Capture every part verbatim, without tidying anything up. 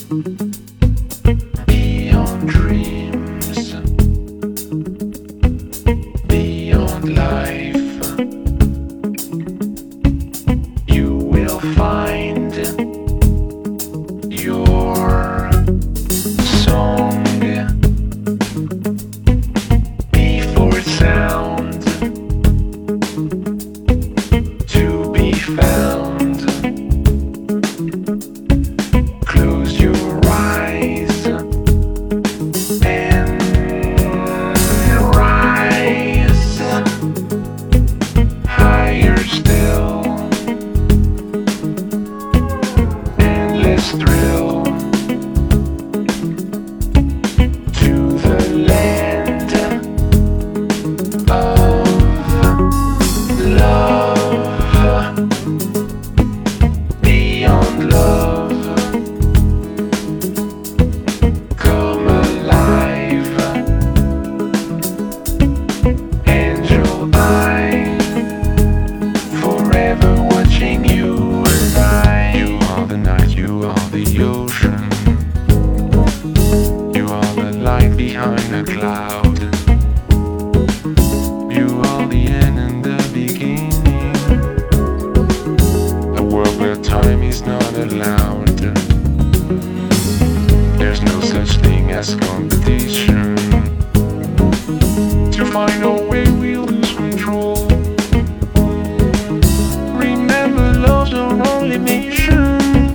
Beyond dreams, beyond life, you will find your song before sound to be found. Close your eyes and rise higher still. Endless thrill to the land of love. Beyond love, come alive. Angel eye, forever watching you and I. You are the night, you are the ocean, you are the light behind a cloud. You are the end and the beginning, a world where time is not allowed. There's no such thing as competition. To find our way we lose control. Remember love's our only mission.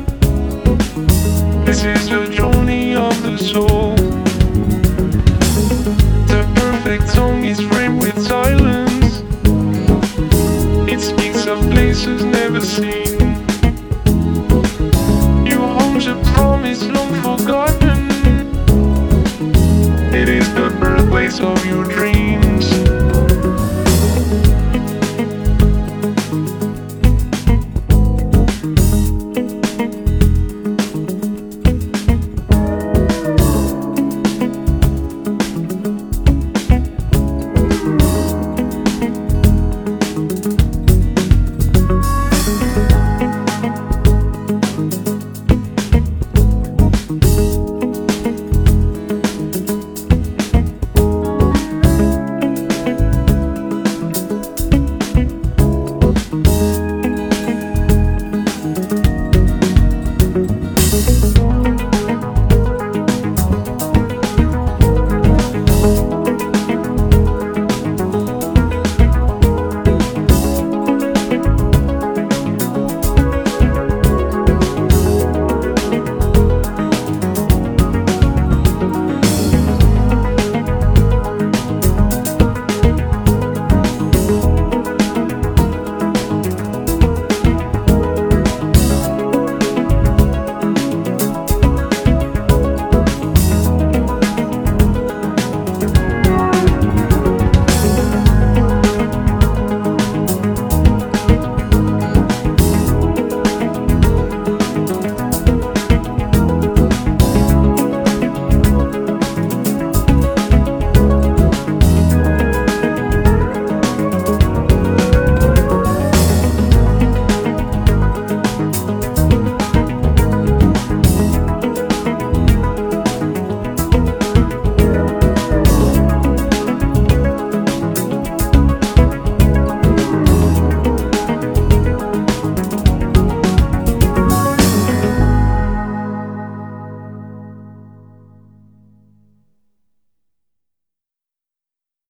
This is the journey of the soul. The perfect song is framed with silence. It speaks of places never seen. Your home's a promise long forgotten. It is the birthplace of your dreams.